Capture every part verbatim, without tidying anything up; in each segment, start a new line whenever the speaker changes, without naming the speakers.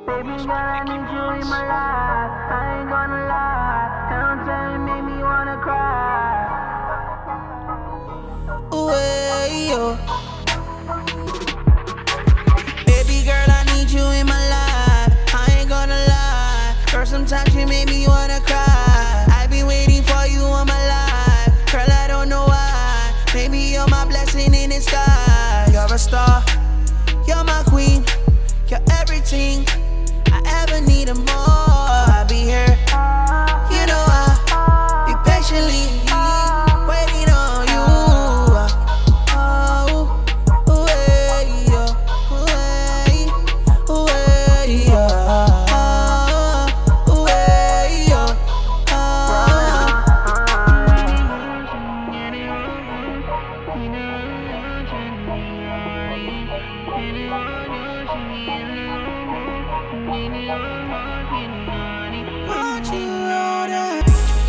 Baby girl, I need you in my life. I ain't gonna lie. Don't tell me, make me wanna cry.
Ooh, hey, yo. Baby girl, I need you in my life. I ain't gonna lie. Girl, sometimes you make me wanna cry. I've been waiting for you all my life. Girl, I don't know why. Maybe you're my blessing in disguise. You're a star. You're my queen. You're everything I ever need and more. I'll be here. You know I'll be patiently waiting on you. Oh, ooh, hey, yo. Ooh, hey, ooh, hey, yo. Ooh, hey, yo. Want you all that.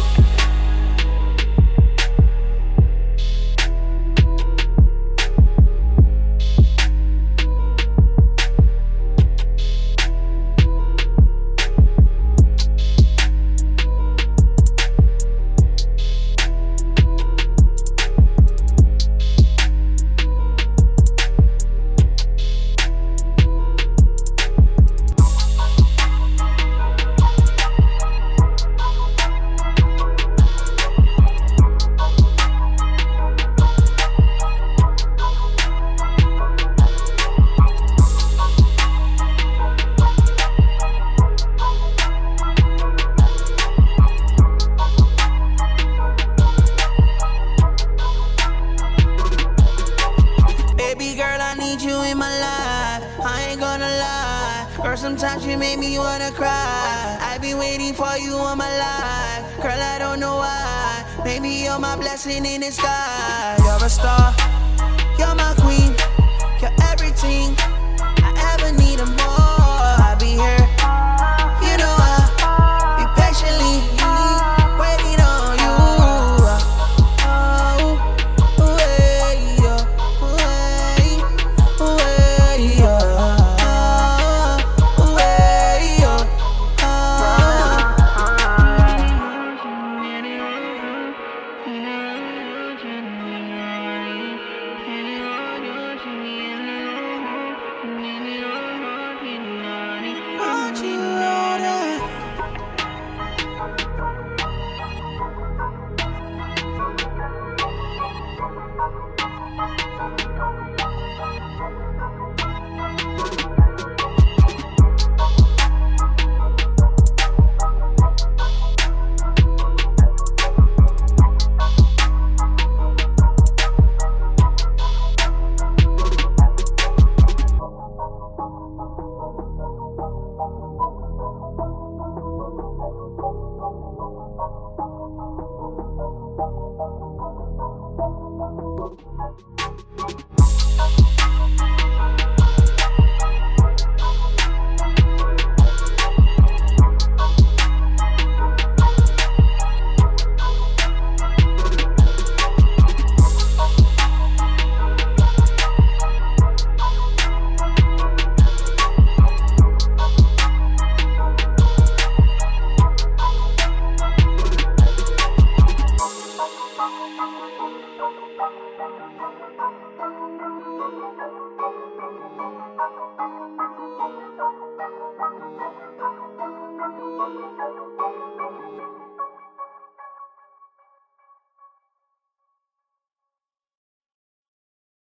Baby girl, I need you in my life. I ain't gonna lie. Girl, sometimes you make me wanna cry. I've been waiting for you all my life. Girl, I don't know why. Maybe you're my blessing in disguise. You're a star. You're my queen. You're everything I ever need and more. I'll be here. You know I'll be patiently waiting on you. Oh, ooh, hey, yo. Ooh, hey, ooh, hey, yo. Ooh, hey, yo. Want you all that.
Thank you.